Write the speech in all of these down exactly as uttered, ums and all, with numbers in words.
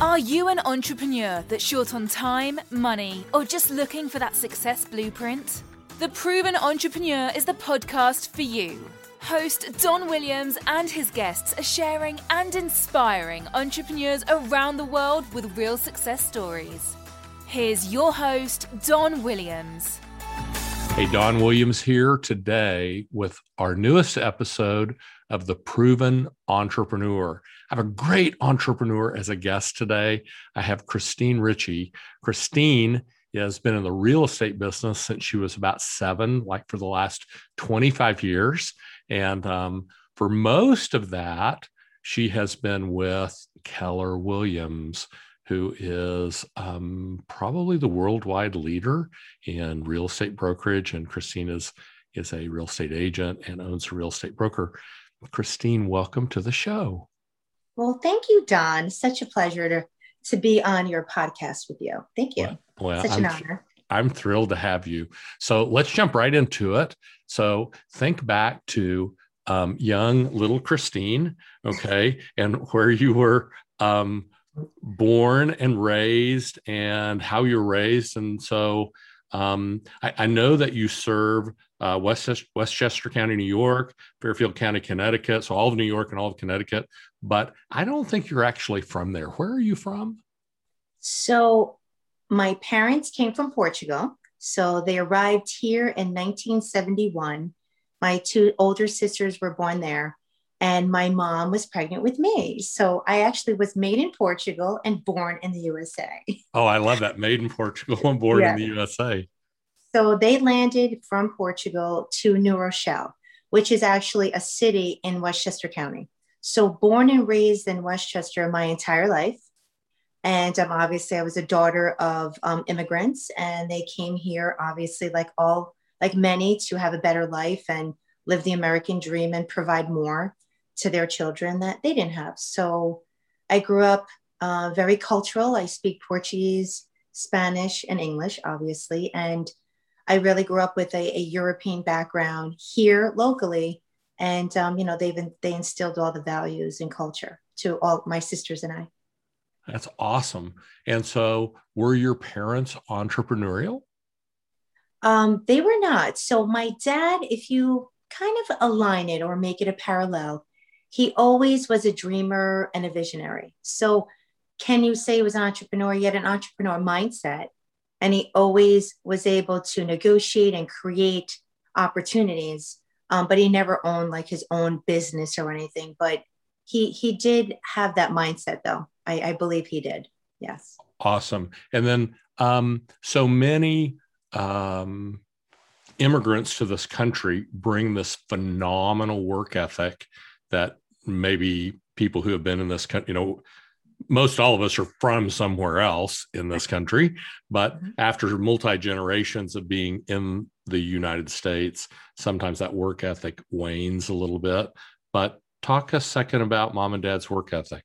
Are you an entrepreneur that's short on time, money, or just looking for that success blueprint? The Proven Entrepreneur is the podcast for you. Host Don Williams and his guests are sharing and inspiring entrepreneurs around the world with real success stories. Here's your host, Don Williams. Hey, Don Williams here today with our newest episode of The Proven Entrepreneur. I have a great entrepreneur as a guest today. I have Christine Ritchie. Christine has been in the real estate business since she was about seven, like for the last twenty-five years. And um, for most of that, she has been with Keller Williams, who is um, probably the worldwide leader in real estate brokerage. And Christine is, is a real estate agent and owns a real estate broker. Christine, welcome to the show. Well, thank you, Don. Such a pleasure to, to be on your podcast with you. Thank you. Well, well, Such I'm, an honor. I'm thrilled to have you. So let's jump right into it. So think back to um, young little Christine, okay, and where you were um, born and raised and how you're raised. And so um, I, I know that you serve uh, West, Westchester County, New York, Fairfield County, Connecticut, so all of New York and all of Connecticut, but I don't think you're actually from there. Where are you from? So my parents came from Portugal. So they arrived here in nineteen seventy-one. My two older sisters were born there, and my mom was pregnant with me. So I actually was made in Portugal and born in the U S A. Oh, I love that. Made in Portugal and born yeah. in the U S A. So they landed from Portugal to New Rochelle, which is actually a city in Westchester County. So born and raised in Westchester my entire life. And um, obviously I was a daughter of um, immigrants, and they came here, obviously, like all, like many, to have a better life and live the American dream and provide more to their children that they didn't have. So I grew up uh, very cultural. I speak Portuguese, Spanish, and English, obviously. And I really grew up with a, a European background here locally. And, um, you know, they've they instilled all the values and culture to all my sisters and I. That's awesome. And so were your parents entrepreneurial? Um, they were not. So my dad, if you kind of align it or make it a parallel, he always was a dreamer and a visionary. So can you say he was an entrepreneur? He had an entrepreneur mindset, and he always was able to negotiate and create opportunities. Um, but he never owned like his own business or anything. But he he did have that mindset, though. I, I believe he did. Yes. Awesome. And then um, so many um, immigrants to this country bring this phenomenal work ethic that maybe people who have been in this country, you know, most all of us are from somewhere else in this country, but mm-hmm. after multi-generations of being in the United States, sometimes that work ethic wanes a little bit. But talk a second about mom and dad's work ethic.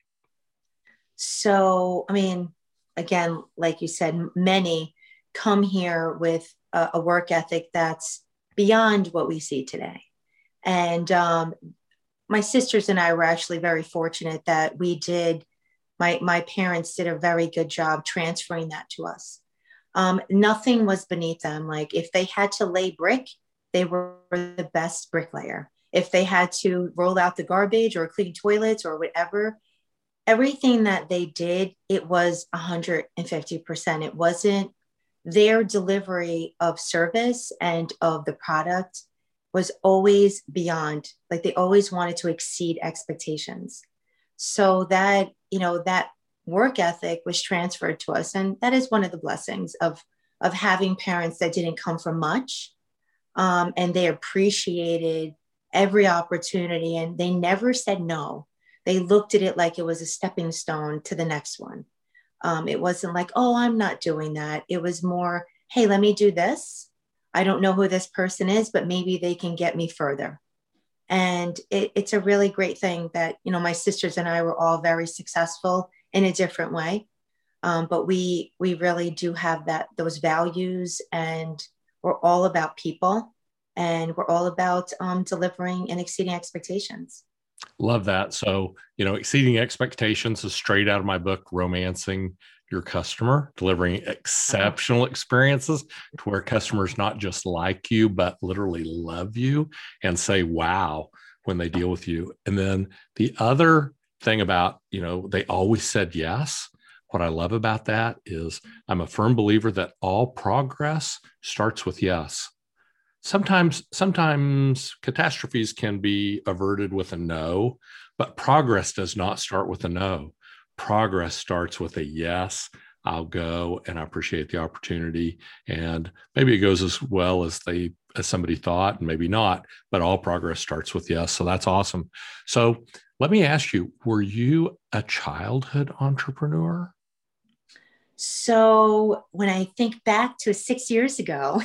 So, I mean, again, like you said, many come here with a, a work ethic that's beyond what we see today. And um, my sisters and I were actually very fortunate that we did, my, my parents did a very good job transferring that to us. Um, nothing was beneath them. Like if they had to lay brick, they were the best bricklayer. If they had to roll out the garbage or clean toilets or whatever, everything that they did, it was one hundred fifty percent. It wasn't their delivery of service and of the product was always beyond, like they always wanted to exceed expectations. So that, you know, that work ethic was transferred to us. And that is one of the blessings of, of having parents that didn't come from much. Um, and they appreciated every opportunity, and they never said no. They looked at it like it was a stepping stone to the next one. Um, it wasn't like, oh, I'm not doing that. It was more, hey, let me do this. I don't know who this person is, but maybe they can get me further. And it, it's a really great thing that, you know, my sisters and I were all very successful in a different way. Um, but we we really do have that those values, and we're all about people, and we're all about um, delivering and exceeding expectations. Love that. So, you know, exceeding expectations is straight out of my book, Romancing Your Customer, delivering exceptional experiences to where customers not just like you, but literally love you and say, wow, when they deal with you. And then the other thing about, you know, they always said yes. What I love about that is I'm a firm believer that all progress starts with yes. Sometimes, sometimes catastrophes can be averted with a no, but progress does not start with a no. Progress starts with a yes. I'll go, and I appreciate the opportunity. And maybe it goes as well as they as somebody thought, and maybe not. But all progress starts with yes. So that's awesome. So let me ask you: were you a childhood entrepreneur? So when I think back to six years ago,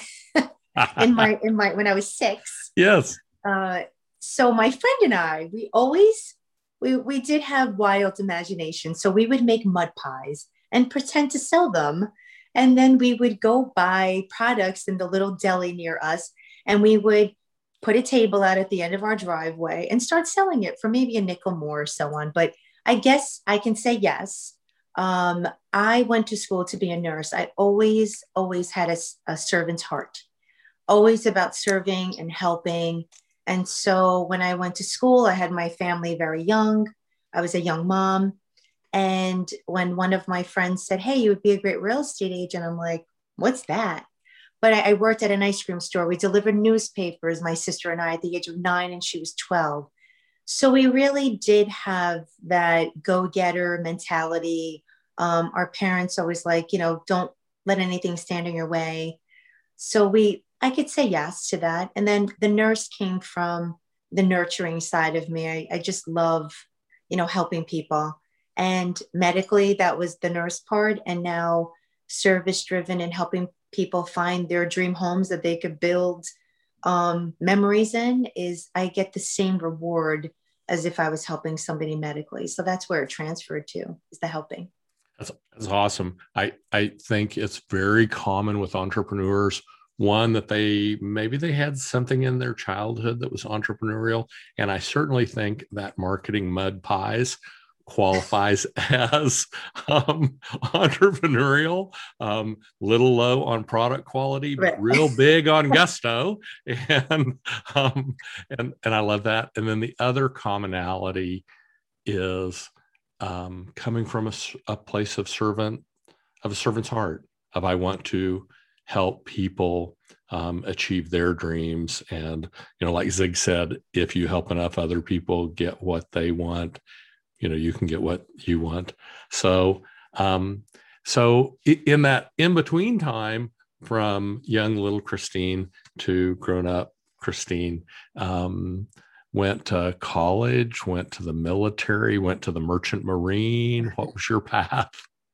in my in my when I was six. Yes. Uh, so my friend and I, we always we we did have wild imagination. So we would make mud pies and pretend to sell them, and then we would go buy products in the little deli near us, and we would put a table out at the end of our driveway and start selling it for maybe a nickel more or so on. But I guess I can say yes. Um, I went to school to be a nurse. I always always had a, a servant's heart. Always about serving and helping. And so when I went to school, I had my family very young. I was a young mom. And when one of my friends said, hey, you would be a great real estate agent, I'm like, what's that? But I, I worked at an ice cream store. We delivered newspapers, my sister and I, at the age of nine, and she was twelve. So we really did have that go-getter mentality. Um, our parents always like, you know, don't let anything stand in your way. So we, I could say yes to that. And then the nurse came from the nurturing side of me. I, I just love, you know, helping people. And medically, that was the nurse part. And now service driven and helping people find their dream homes that they could build um, memories in is I get the same reward as if I was helping somebody medically. So that's where it transferred to, is the helping. That's, that's awesome. I, I think it's very common with entrepreneurs. One, that they maybe they had something in their childhood that was entrepreneurial. And I certainly think that marketing mud pies qualifies as um, entrepreneurial, um, little low on product quality, but Right. real big on gusto. And, um, and, and I love that. And then the other commonality is um, coming from a, a place of servant, of a servant's heart, of I want to help people um, achieve their dreams. And, you know, like Zig said, if you help enough other people get what they want, you know, you can get what you want. So, um, so in that in-between time from young little Christine to grown-up Christine, um, went to college, went to the military, went to the Merchant Marine. What was your path?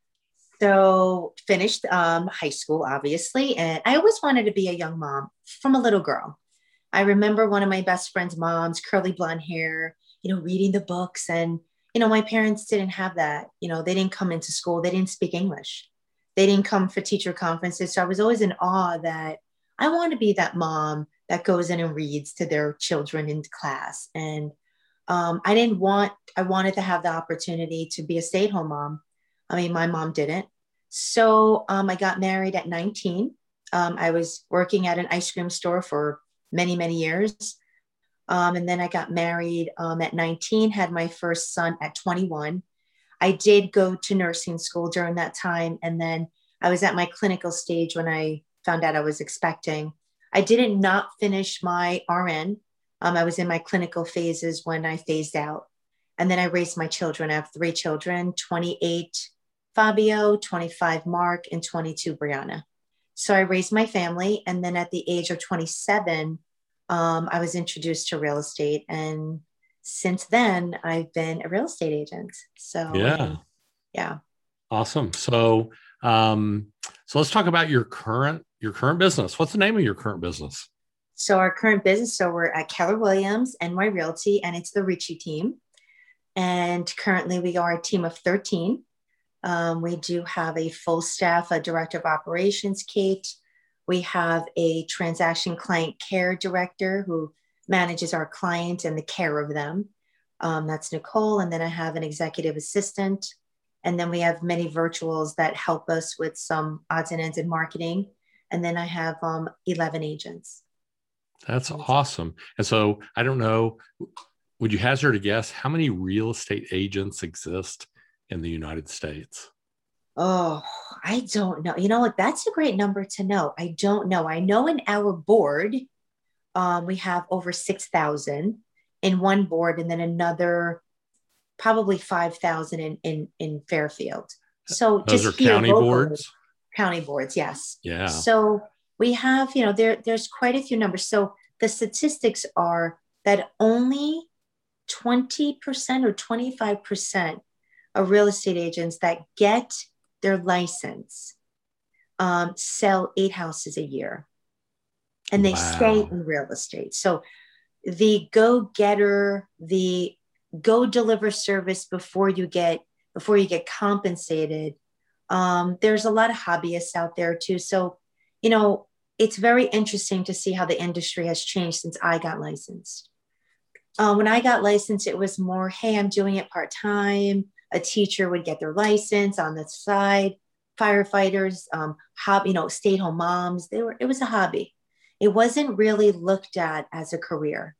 So finished um, high school, obviously. And I always wanted to be a young mom from a little girl. I remember one of my best friend's moms, curly blonde hair, you know, reading the books. And, you know, my parents didn't have that. You know, they didn't come into school. They didn't speak English. They didn't come for teacher conferences. So I was always in awe that I want to be that mom that goes in and reads to their children in class. And um, I didn't want, I wanted to have the opportunity to be a stay-at-home mom. I mean, my mom didn't. So um, I got married at nineteen. Um, I was working at an ice cream store for many, many years. Um, and then I got married um, at nineteen, had my first son at twenty-one. I did go to nursing school during that time. And then I was at my clinical stage when I found out I was expecting. I didn't not finish my R N. Um, I was in my clinical phases when I phased out. And then I raised my children. I have three children, twenty-eight Fabio, twenty-five Mark, and twenty-two Brianna. So I raised my family. And then at the age of twenty-seven, um, I was introduced to real estate. And since then, I've been a real estate agent. So Yeah. um, yeah. Awesome. So, um, so let's talk about your current, your current business. What's the name of your current business? So our current business, so we're at Keller Williams and N Y Realty, and it's the Ritchie team. And currently we are a team of thirteen. Um, we do have a full staff, a director of operations, Kate. We have a transaction client care director who manages our clients and the care of them. Um, that's Nicole. And then I have an executive assistant. And then we have many virtuals that help us with some odds and ends in marketing. And then I have um, eleven agents. That's awesome. And so I don't know, would you hazard a guess how many real estate agents exist in the United States? Oh, I don't know. You know what? That's a great number to know. I don't know. I know in our board, um, we have over six thousand in one board, and then another probably five thousand in, in, in Fairfield. So those just are county locally, boards? County boards, yes. Yeah. So we have, you know, there, there's quite a few numbers. So the statistics are that only twenty percent or twenty-five percent of real estate agents that get their license um, sell eight houses a year. And they Wow. stay in real estate. So the go-getter, the go deliver service before you get before you get compensated. Um, there's a lot of hobbyists out there too. So, you know, it's very interesting to see how the industry has changed since I got licensed. Uh, when I got licensed, it was more, hey, I'm doing it part-time. A teacher would get their license on the side. Firefighters, um, hobby, you know, stay-at-home moms, they were, it was a hobby. It wasn't really looked at as a career.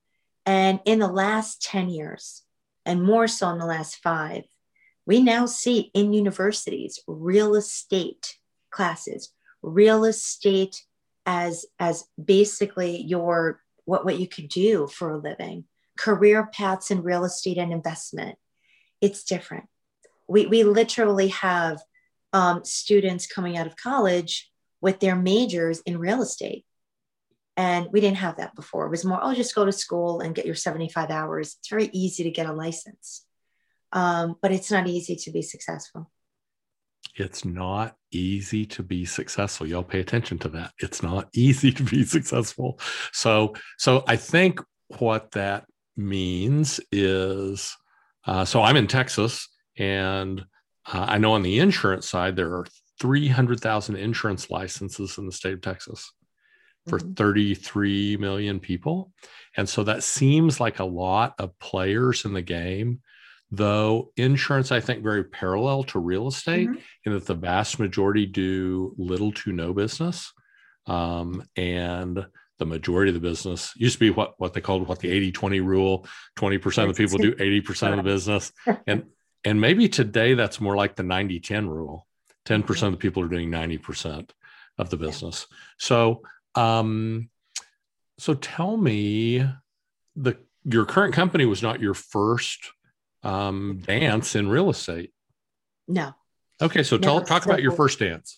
And in the last ten years, and more so in the last five, we now see in universities real estate classes, real estate as, as basically your what, what you could do for a living, career paths in real estate and investment. It's different. We, we literally have um, students coming out of college with their majors in real estate. And we didn't have that before. It was more, oh, just go to school and get your seventy-five hours. It's very easy to get a license, um, but it's not easy to be successful. It's not easy to be successful. Y'all pay attention to that. It's not easy to be successful. So, so I think what that means is, uh, so I'm in Texas, and uh, I know on the insurance side, there are three hundred thousand insurance licenses in the state of Texas for mm-hmm. thirty-three million people. And so that seems like a lot of players in the game, though insurance, I think, very parallel to real estate mm-hmm. in that the vast majority do little to no business. Um, and the majority of the business used to be what, what they called what the eighty twenty rule, twenty percent of the people do eighty percent of the business. And, and maybe today that's more like the ninety ten rule. ten percent mm-hmm. of the people are doing ninety percent of the business. Yeah. So, um, so tell me, the your current company was not your first um, dance in real estate. No. Okay. So tell, no, talk so, about your first dance.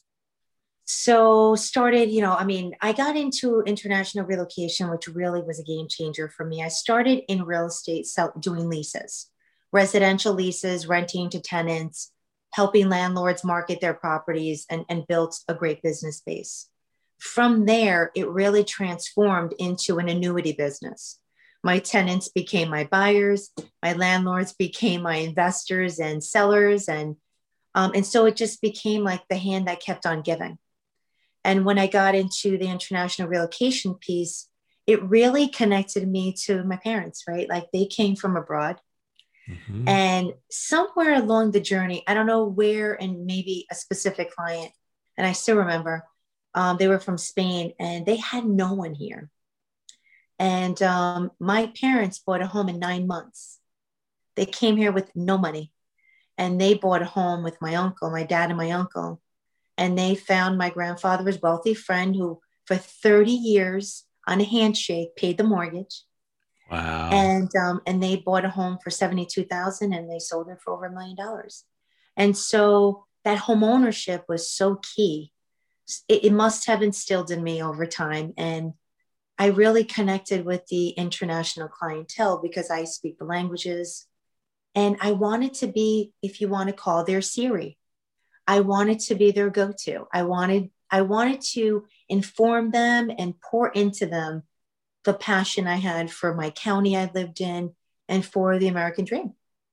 So started, you know, I mean, I got into international relocation, which really was a game changer for me. I started in real estate, sell, doing leases, residential leases, renting to tenants, helping landlords market their properties, and, and built a great business base. From there, it really transformed into an annuity business. My tenants became my buyers. My landlords became my investors and sellers. And, um, and so it just became like the hand that kept on giving. And when I got into the international relocation piece, it really connected me to my parents, right? Like they came from abroad. Mm-hmm. And somewhere along the journey, I don't know where, and maybe a specific client, and I still remember, um, they were from Spain and they had no one here. And um, my parents bought a home in nine months. They came here with no money, and they bought a home with my uncle, my dad and my uncle. And they found my grandfather's wealthy friend who for thirty years on a handshake paid the mortgage. Wow. And, um, and they bought a home for seventy-two thousand dollars and they sold it for over a million dollars. And so that home ownership was so key. It, it must have instilled in me over time. And I really connected with the international clientele because I speak the languages, and I wanted to be, if you want to call, their Siri. I wanted to be their go-to. I wanted, I wanted to inform them and pour into them the passion I had for my county I lived in and for the American dream.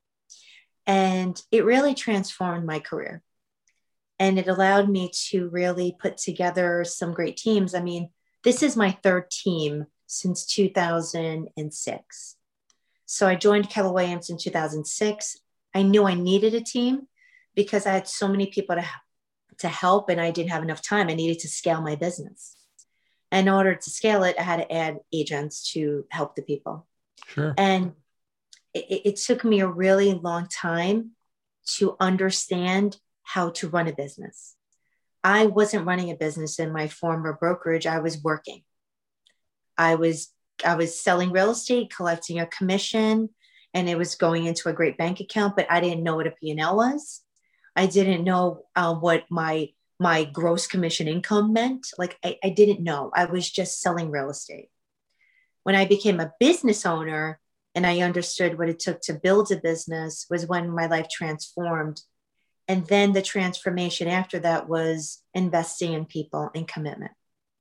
And it really transformed my career. And it allowed me to really put together some great teams. I mean, this is my third team since two thousand six. So I joined Keller Williams in two thousand six. I knew I needed a team because I had so many people to, to help and I didn't have enough time. I needed to scale my business. And in order to scale it, I had to add agents to help the people. Sure. And it, it took me a really long time to understand how to run a business. I wasn't running a business in my former brokerage. I was working. I was I was selling real estate, collecting a commission, and it was going into a great bank account, but I didn't know what a P and L was. I didn't know uh, what my my gross commission income meant. Like I, I didn't know. I was just selling real estate. When I became a business owner and I understood what it took to build a business was when my life transformed. And then the transformation after that was investing in people and commitment.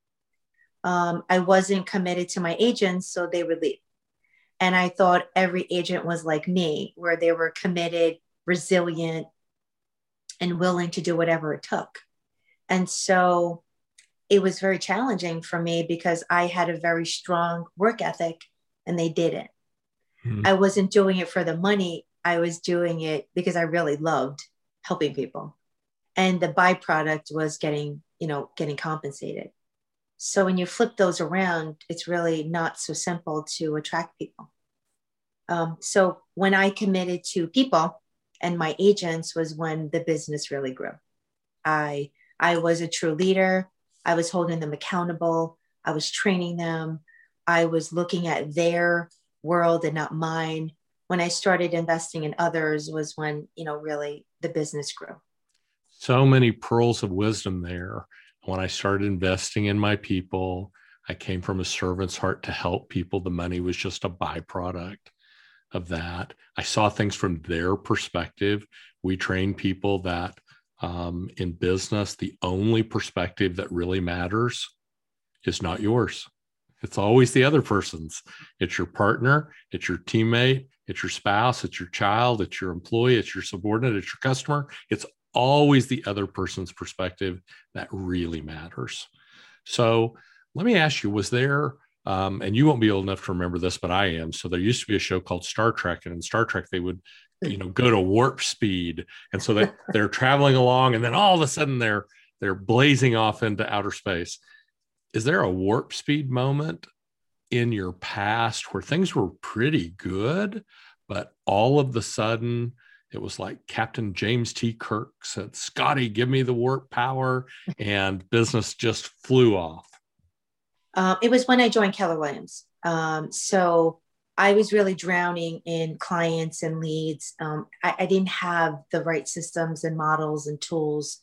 Um, I wasn't committed to my agents, so they would leave. And I thought every agent was like me, where they were committed, resilient, and willing to do whatever it took. And so it was very challenging for me because I had a very strong work ethic and they didn't. Hmm. I wasn't doing it for the money. I was doing it because I really loved helping people. And the byproduct was getting, you know, getting compensated. So when you flip those around, it's really not so simple to attract people. Um, so when I committed to people and my agents was when the business really grew. I, I was a true leader. I was holding them accountable. I was training them. I was looking at their world and not mine. When I started investing in others was when, you know, really the business grew. So many pearls of wisdom there. When I started investing in my people, I came from a servant's heart to help people. The money was just a byproduct of that. I saw things from their perspective. We train people that um, in business, the only perspective that really matters is not yours. It's always the other person's. It's your partner, it's your teammate, it's your spouse, it's your child, it's your employee, it's your subordinate, it's your customer. It's always the other person's perspective that really matters. So let me ask you, was there, um, and you won't be old enough to remember this, but I am. So there used to be a show called Star Trek, and in Star Trek, they would, you know, go to warp speed. And so that they're traveling along and then all of a sudden they're, they're blazing off into outer space. Is there a warp speed moment in your past where things were pretty good, but all of the sudden it was like Captain James T. Kirk said, "Scotty, give me the warp power," and business just flew off? Um, it was when I joined Keller Williams. Um, so I was really drowning in clients and leads. Um, I, I didn't have the right systems and models and tools.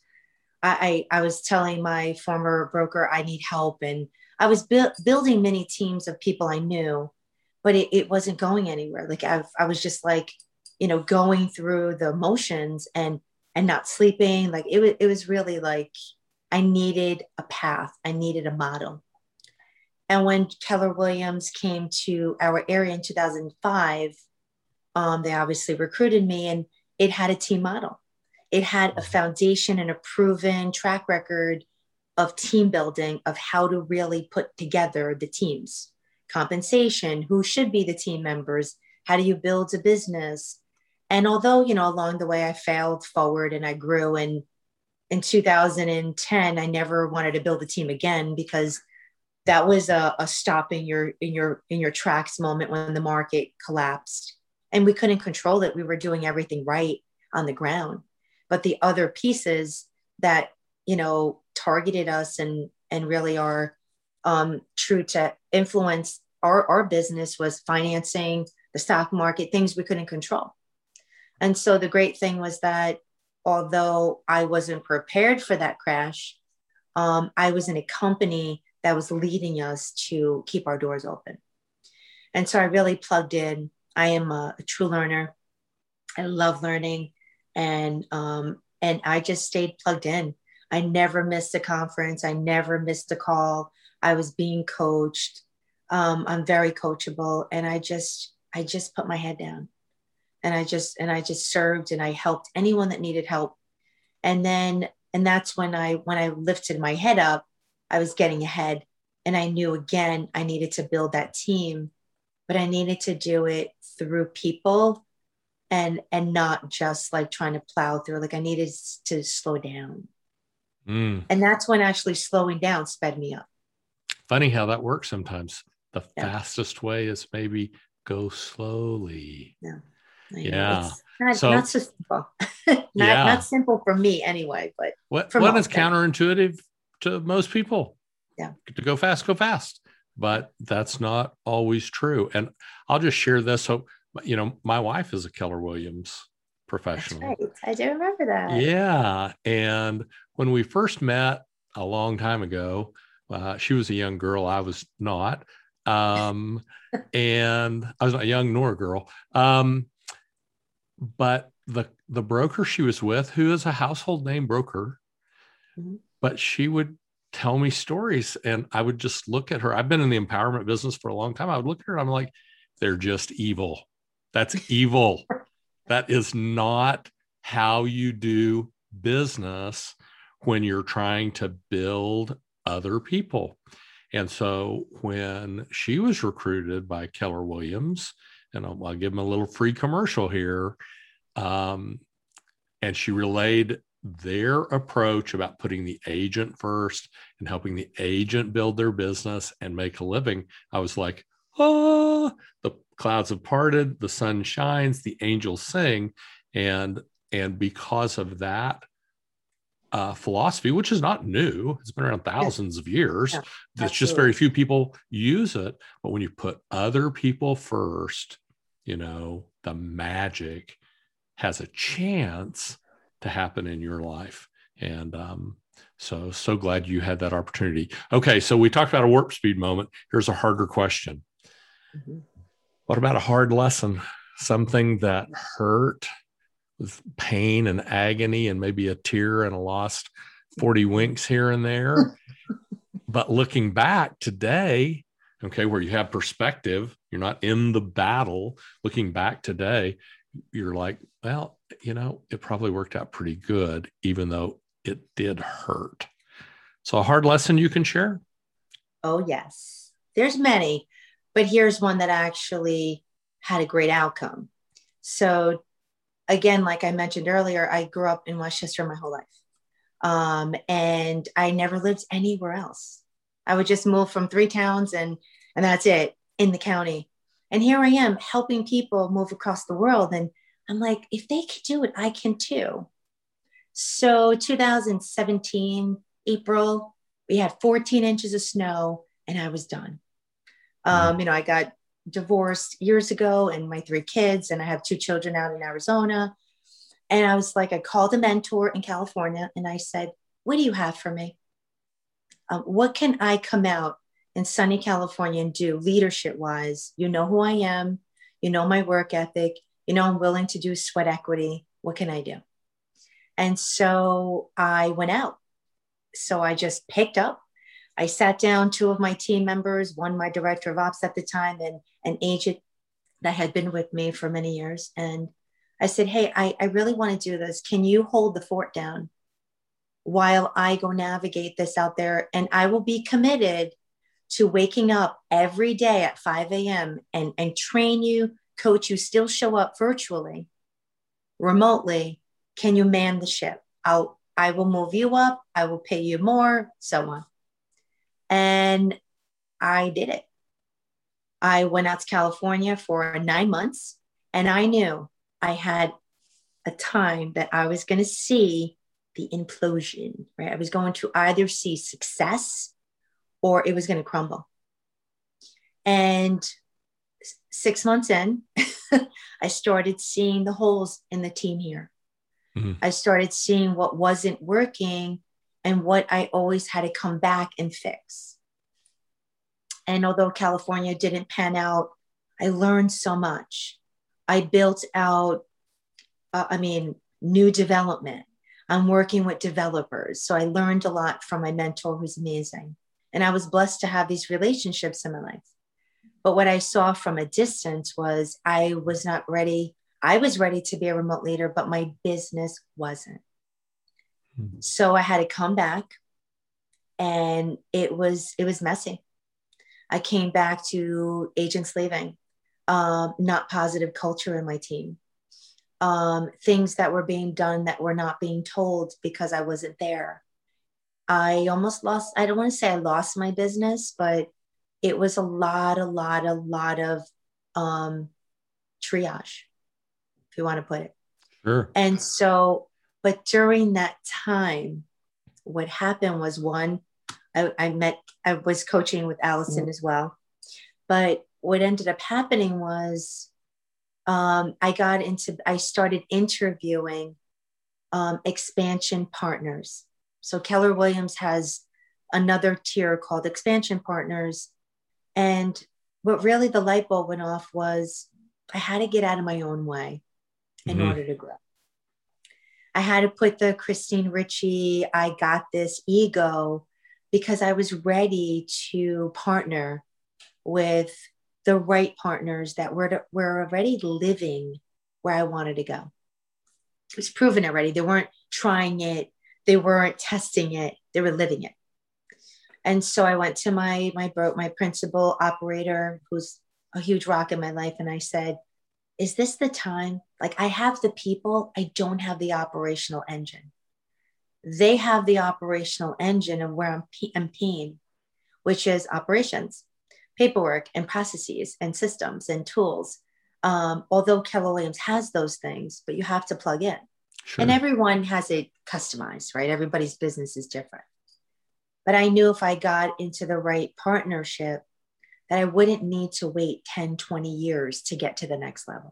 I, I, I was telling my former broker I need help, and I was bu- building many teams of people I knew, but it, it wasn't going anywhere. Like I, I was just like, you know, going through the motions and and not sleeping. Like it was, it was really like I needed a path. I needed a model. And when Keller Williams came to our area in two thousand five, um, they obviously recruited me, and it had a team model. It had a foundation and a proven track record of team building, of how to really put together the teams, compensation, who should be the team members, how do you build a business? And although, you know, along the way I failed forward and I grew, and in two thousand ten, I never wanted to build a team again, because that was a, a stop in your, in your, in your tracks moment when the market collapsed and we couldn't control it. We were doing everything right on the ground, but the other pieces that, you know, targeted us and, and really are um, true to influence our, our business was financing, the stock market, things we couldn't control. And so the great thing was that although I wasn't prepared for that crash, um, I was in a company that was leading us to keep our doors open. And so I really plugged in. I am a, a true learner. I love learning. And, um, and I just stayed plugged in. I never missed a conference. I never missed a call. I was being coached. Um, I'm very coachable. And I just, I just put my head down. And I just, and I just served, and I helped anyone that needed help. And then, and that's when I, when I lifted my head up, I was getting ahead, and I knew again, I needed to build that team but I needed to do it through people and and not just like trying to plow through. Like I needed to slow down. Mm. And that's when actually slowing down sped me up. Funny how that works sometimes. The Yeah. fastest way is maybe go slowly. Yeah. I Yeah. It's not, so, not so simple. not, yeah. not simple for me anyway, but what, for what most is counterintuitive to most people? Yeah. To go fast, go fast. But that's not always true. And I'll just share this. So, you know, my wife is a Keller Williams professional. That's right. I do remember that. Yeah. And when we first met a long time ago, uh, she was a young girl. I was not. Um, and I was not young nor a girl. Um, but the, the broker she was with, who is a household name broker, mm-hmm. but she would tell me stories and I would just look at her. I've been in the empowerment business for a long time. I would look at her and I'm like, they're just evil. That's evil. That is not how you do business when you're trying to build other people. And so when she was recruited by Keller Williams, and I'll, I'll give them a little free commercial here, um, and she relayed their approach about putting the agent first and helping the agent build their business and make a living, I was like, oh, the clouds have parted, the sun shines, the angels sing. And, and because of that uh, philosophy, which is not new, it's been around thousands yeah. of years. Yeah, it's just very few people use it. But when you put other people first, you know, the magic has a chance to happen in your life. And um, so, so glad you had that opportunity. Okay. So we talked about a warp speed moment. Here's a harder question. Mm-hmm. What about a hard lesson? Something that hurt with pain and agony and maybe a tear and a lost forty winks here and there. But looking back today, okay, where you have perspective, you're not in the battle. Looking back today, you're like, well, you know, it probably worked out pretty good, even though it did hurt. So a hard lesson you can share? Oh, yes. There's many, but here's one that actually had a great outcome. So again, like I mentioned earlier, I grew up in Westchester my whole life. Um, and I never lived anywhere else. I would just move from three towns and, and that's it in the county. And here I am helping people move across the world. And I'm like, if they can do it, I can too. So two thousand seventeen, April, we had fourteen inches of snow and I was done. Um, mm. You know, I got divorced years ago and my three kids, and I have two children out in Arizona. And I was like, I called a mentor in California and I said, what do you have for me? Um, what can I come out in sunny California and do leadership wise? You know who I am. You know my work ethic. You know, I'm willing to do sweat equity. What can I do? And so I went out. So I just picked up. I sat down two of my team members, one my director of ops at the time and an agent that had been with me for many years. And I said, hey, I, I really want to do this. Can you hold the fort down while I go navigate this out there? And I will be committed to waking up every day at five a.m. and, and train you, coach you, still show up virtually, remotely. Can you man the ship? I'll, I will move you up. I will pay you more, so on. And I did it. I went out to California for nine months and I knew I had a time that I was going to see the implosion, right? I was going to either see success or it was going to crumble. And six months in, I started seeing the holes in the team here. Mm-hmm. I started seeing what wasn't working and what I always had to come back and fix. And although California didn't pan out, I learned so much. I built out, uh, I mean, new development. I'm working with developers. So I learned a lot from my mentor, who's amazing. And I was blessed to have these relationships in my life. But what I saw from a distance was I was not ready. I was ready to be a remote leader, but my business wasn't. Mm-hmm. So I had to come back and it was, it was messy. I came back to agents leaving. um, not positive culture in my team, um, things that were being done that were not being told because I wasn't there. I almost lost, I don't want to say I lost my business, but it was a lot, a lot, a lot of um, triage, if you want to put it. Sure. And so, but during that time, what happened was one, I, I met, I was coaching with Allison mm-hmm. as well. But what ended up happening was um, I got into, I started interviewing um, expansion partners. So Keller Williams has another tier called expansion partners. And what really the light bulb went off was I had to get out of my own way in mm-hmm. order to grow. I had to put the Christine Ritchie, I got this ego, because I was ready to partner with the right partners that were, to, were already living where I wanted to go. It was proven already. They weren't trying it. They weren't testing it. They were living it. And so I went to my, my, my principal operator, who's a huge rock in my life. And I said, is this the time? Like, I have the people, I don't have the operational engine. They have the operational engine of where I'm, I'm peeing, which is operations, paperwork and processes and systems and tools. Um, although Keller Williams has those things, but you have to plug in. Sure. And everyone has it customized, right? Everybody's business is different. But I knew if I got into the right partnership, that I wouldn't need to wait ten, twenty years to get to the next level.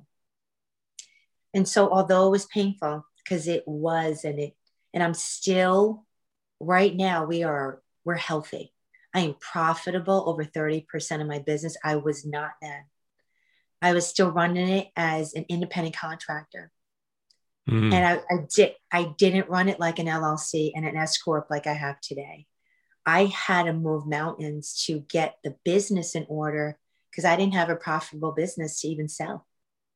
And so although it was painful, because it was, and it, and I'm still, right now, we are, we're healthy. I am profitable over thirty percent of my business. I was not then. I was still running it as an independent contractor. Mm-hmm. And I, I did, I didn't run it like an L L C and an S Corp like I have today. I had to move mountains to get the business in order because I didn't have a profitable business to even sell.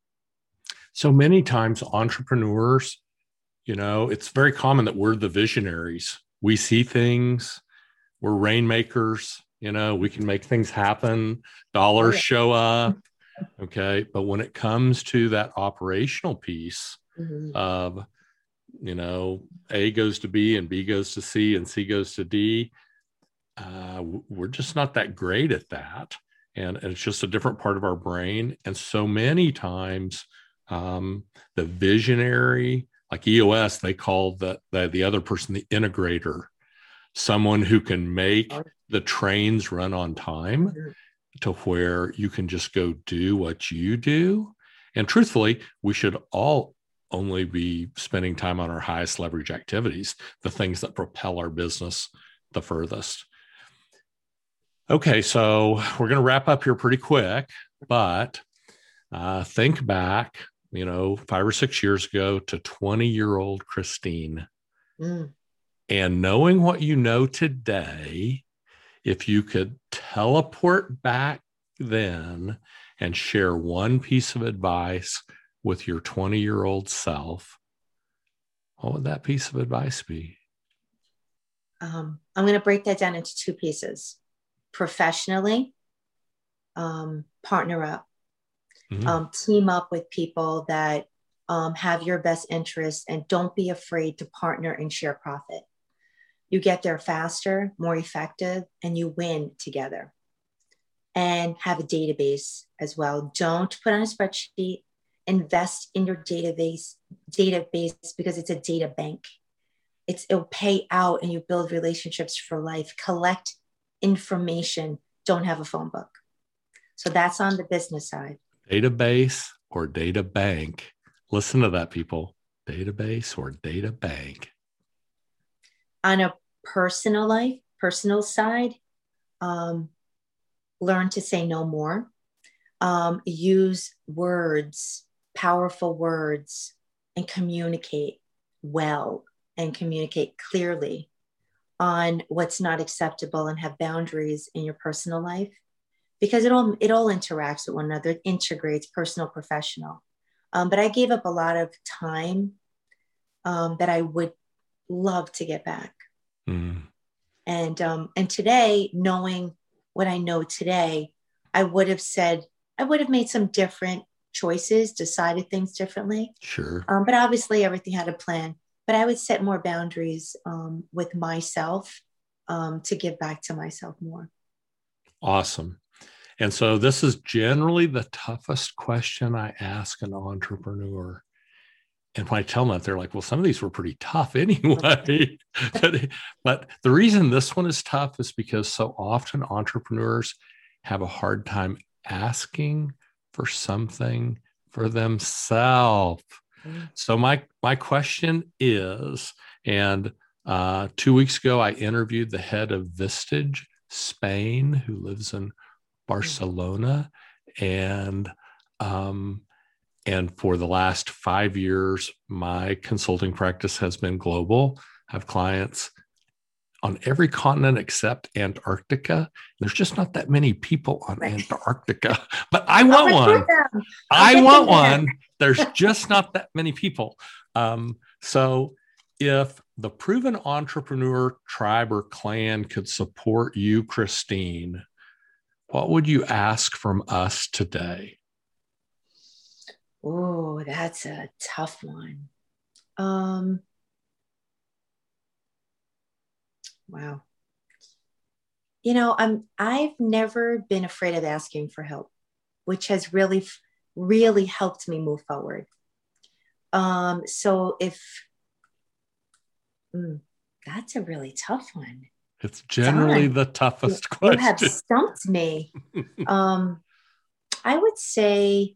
So many times entrepreneurs, you know, it's very common that we're the visionaries. We see things, we're rainmakers, you know, we can make things happen, dollars show up. Okay. But when it comes to that operational piece mm-hmm. of, you know, A goes to B and B goes to C and C goes to D, uh, we're just not that great at that. And, and it's just a different part of our brain. And so many times um, the visionary, like E O S, they call the, the, the other person the integrator, someone who can make the trains run on time mm-hmm. to where you can just go do what you do. And truthfully, we should all only be spending time on our highest leverage activities, the things that propel our business the furthest. Okay, so we're going to wrap up here pretty quick, but uh, think back, you know, five or six years ago to twenty-year-old Christine. Mm. And knowing what you know today, if you could teleport back then and share one piece of advice with your twenty-year-old self, what would that piece of advice be? Um, I'm going to break that down into two pieces. Professionally, um, partner up, mm-hmm. um, team up with people that um, have your best interests, and don't be afraid to partner and share profit. You get there faster, more effective, and you win together. And have a database as well. Don't put on a spreadsheet. Invest in your database, database because it's a data bank. It's, it'll pay out and you build relationships for life. Collect information. Don't have a phone book. So that's on the business side. Database or data bank. Listen to that, people. Database or data bank. On a personal life, personal side, um, learn to say no more. Um, use words, powerful words, and communicate well and communicate clearly on what's not acceptable, and have boundaries in your personal life, because it all, it all interacts with one another. It integrates personal, professional. Um, but I gave up a lot of time um, that I would love to get back. Mm. And, um, and today, knowing what I know today, I would have said, I would have made some different choices, decided things differently. Sure. Um, but obviously everything had a plan. But I would set more boundaries um, with myself um, to give back to myself more. Awesome. And so this is generally the toughest question I ask an entrepreneur. And when I tell them that, they're like, well, some of these were pretty tough anyway. but, but the reason this one is tough is because so often entrepreneurs have a hard time asking for something for themselves. Mm-hmm. So my, my question is, and uh, two weeks ago, I interviewed the head of Vistage Spain, who lives in Barcelona. And um, And for the last five years, my consulting practice has been global. I have clients on every continent except Antarctica. There's just not that many people on Antarctica, but I want one. I want one. There's just not that many people. Um, so if the Proven Entrepreneur Tribe or Clan could support you, Christine, what would you ask from us today? Oh, that's a tough one. Um, wow. You know, I'm, I've never been afraid of asking for help, which has really, really helped me move forward. Um, so if, mm, that's a really tough one. It's generally Don, the toughest you, question. You have stumped me. um, I would say,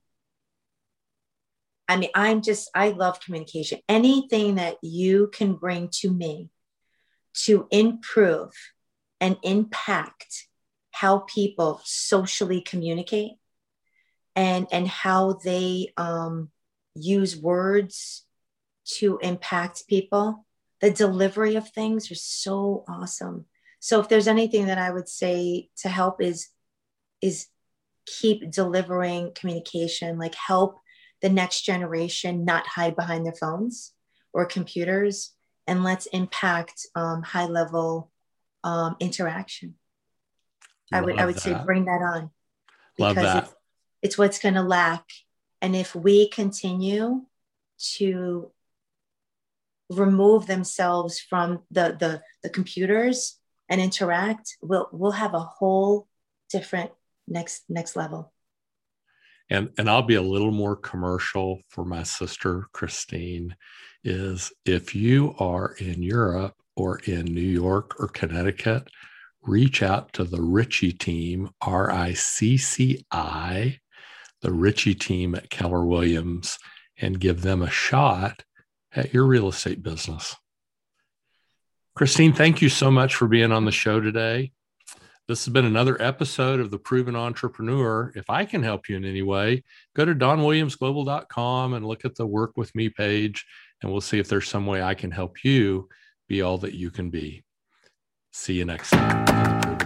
I mean, I'm just, I love communication. Anything that you can bring to me to improve and impact how people socially communicate and, and how they um, use words to impact people. The delivery of things are so awesome. So if there's anything that I would say to help is, is keep delivering communication, like help the next generation not hide behind their phones or computers, and let's impact um, high level um, interaction. Love I would I would that. say bring that on because Love that. It's, it's what's going to lack. And if we continue to remove themselves from the, the, the computers and interact, we'll we'll have a whole different next next level. And, and I'll be a little more commercial for my sister, Christine, is if you are in Europe or in New York or Connecticut, reach out to the Ritchie team, R I C C I, the Ritchie team at Keller Williams, and give them a shot at your real estate business. Christine, thank you so much for being on the show today. This has been another episode of The Proven Entrepreneur. If I can help you in any way, go to don williams global dot com and look at the Work With Me page, and we'll see if there's some way I can help you be all that you can be. See you next time.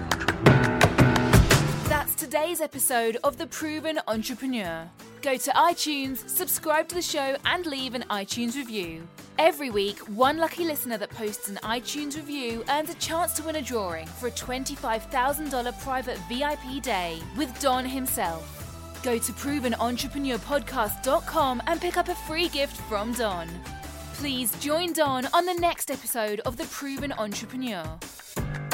That's today's episode of The Proven Entrepreneur. Go to iTunes, subscribe to the show, and leave an iTunes review. Every week, one lucky listener that posts an iTunes review earns a chance to win a drawing for a twenty-five thousand dollars private V I P day with Don himself. Go to proven entrepreneur podcast dot com and pick up a free gift from Don. Please join Don on the next episode of The Proven Entrepreneur.